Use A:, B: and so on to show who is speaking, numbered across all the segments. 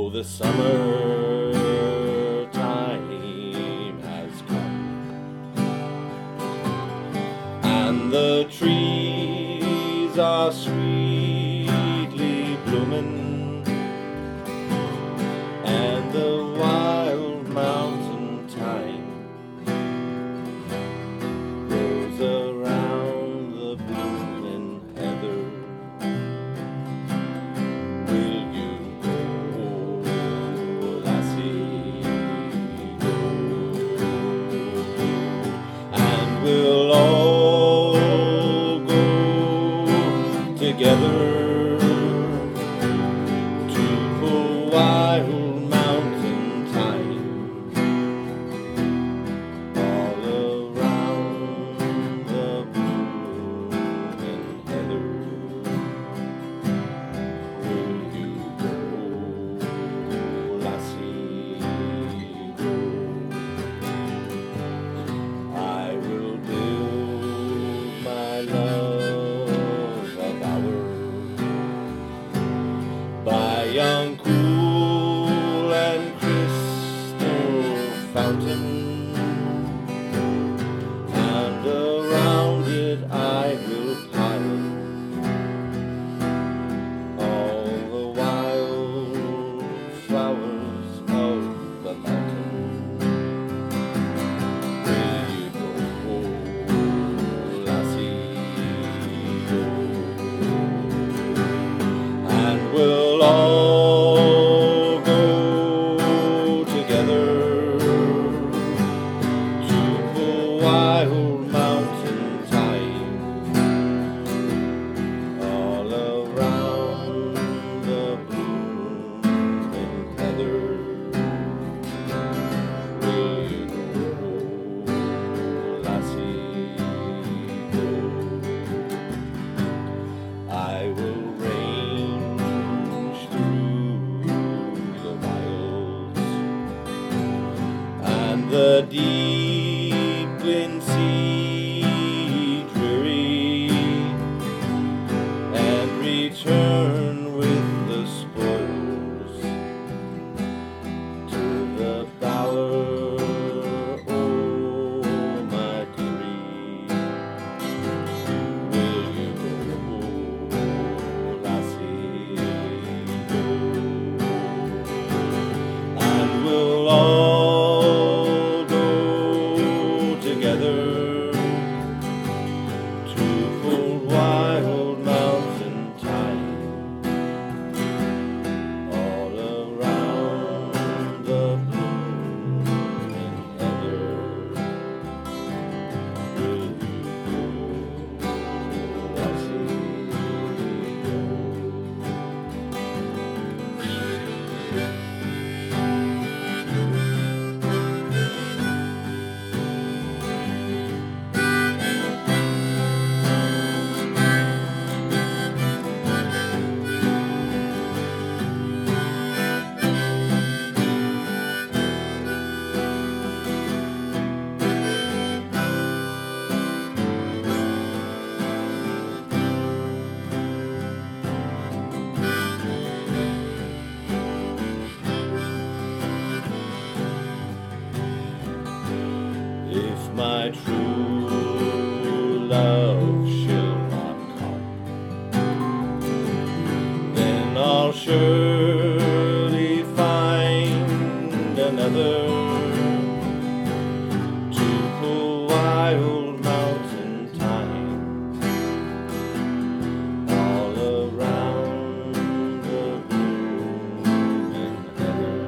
A: The summer time has come, and the trees are sweetly blooming, and the wild mountain thyme grows around the blooming heather. Will you go, lassie, go? And we'll all go together to the wild mountain thyme, all around the blooming heather. Will you go, lassie, go? I will build my love a bower by yon cool and crystal fountain, and around it I will pile all the wild flowers of the mountain. Will you go, lassie, go? And we'll all go together to the wild mountain thyme, all around the blooming heather. Will you go, lassie, go? I will range through the wilds and the deep green sea dreary, and return with the spoils to the bower, oh my dearie. Will you go, lassie, go? And we'll all go together to the wild mountain thyme, all around the blooming heather. Will you go, lassie, go? If my true love shall not come, then I'll surely find another to the wild mountain thyme, all around the blooming heather.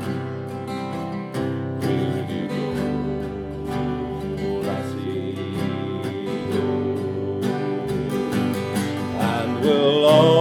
A: Will you go, lassie, go? And we'll all